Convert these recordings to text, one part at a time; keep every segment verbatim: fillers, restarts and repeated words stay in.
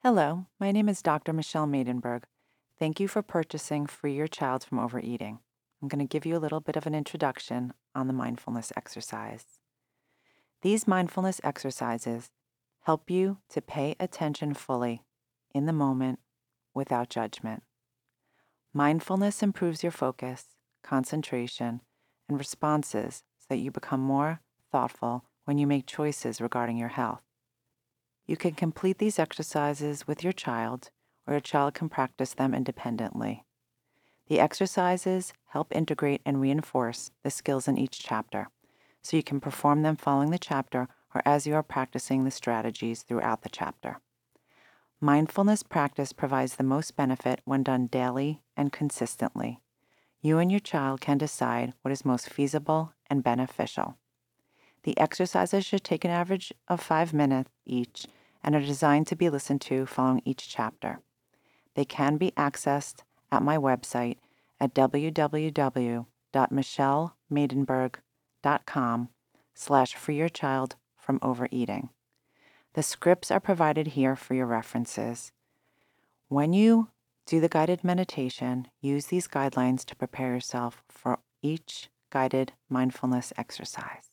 Hello, my name is Doctor Michelle Maidenberg. Thank you for purchasing Free Your Child from Overeating. I'm going to give you a little bit of an introduction on the mindfulness exercise. These mindfulness exercises help you to pay attention fully in the moment without judgment. Mindfulness improves your focus, concentration, and responses so that you become more thoughtful when you make choices regarding your health. You can complete these exercises with your child, or your child can practice them independently. The exercises help integrate and reinforce the skills in each chapter, so you can perform them following the chapter or as you are practicing the strategies throughout the chapter. Mindfulness practice provides the most benefit when done daily and consistently. You and your child can decide what is most feasible and beneficial. The exercises should take an average of five minutes each and are designed to be listened to following each chapter. They can be accessed at my website at www.michellemaidenberg.com slash free your child from overeating. The scripts are provided here for your references. When you do the guided meditation, use these guidelines to prepare yourself for each guided mindfulness exercise.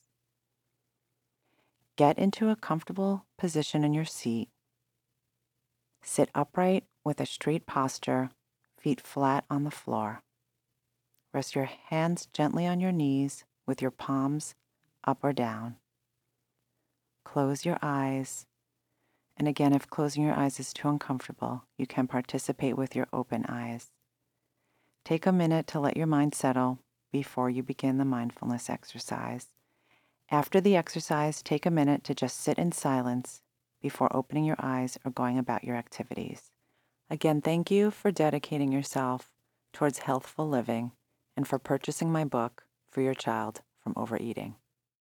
Get into a comfortable position in your seat. Sit upright with a straight posture, feet flat on the floor. Rest your hands gently on your knees with your palms up or down. Close your eyes. And again, if closing your eyes is too uncomfortable, you can participate with your open eyes. Take a minute to let your mind settle before you begin the mindfulness exercise. After the exercise, take a minute to just sit in silence before opening your eyes or going about your activities. Again, thank you for dedicating yourself towards healthful living and for purchasing my book, Free Your Child from Overeating.